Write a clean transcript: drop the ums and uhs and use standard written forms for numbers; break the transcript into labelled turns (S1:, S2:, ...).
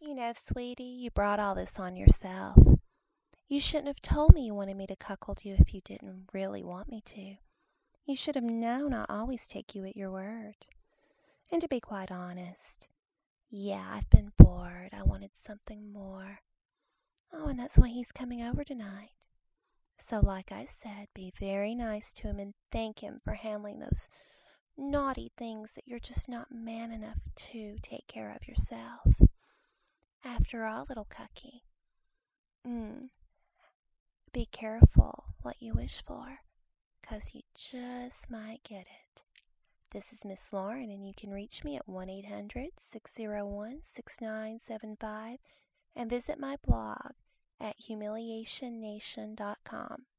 S1: Sweetie, you brought all this on yourself. You shouldn't have told me you wanted me to cuckold you if you didn't really want me to. You should have known I always take you at your word. And to be quite honest, yeah, I've been bored. I wanted something more. Oh, and that's why he's coming over tonight. So, like I said, be very nice to him and thank him for handling those naughty things that you're just not man enough to take care of yourself. After all, little Cucky, mm, be careful what you wish for, 'cause you just might get it. This is Miss Lauren, and you can reach me at 1-800-601-6975 and visit my blog at humiliationnation.com.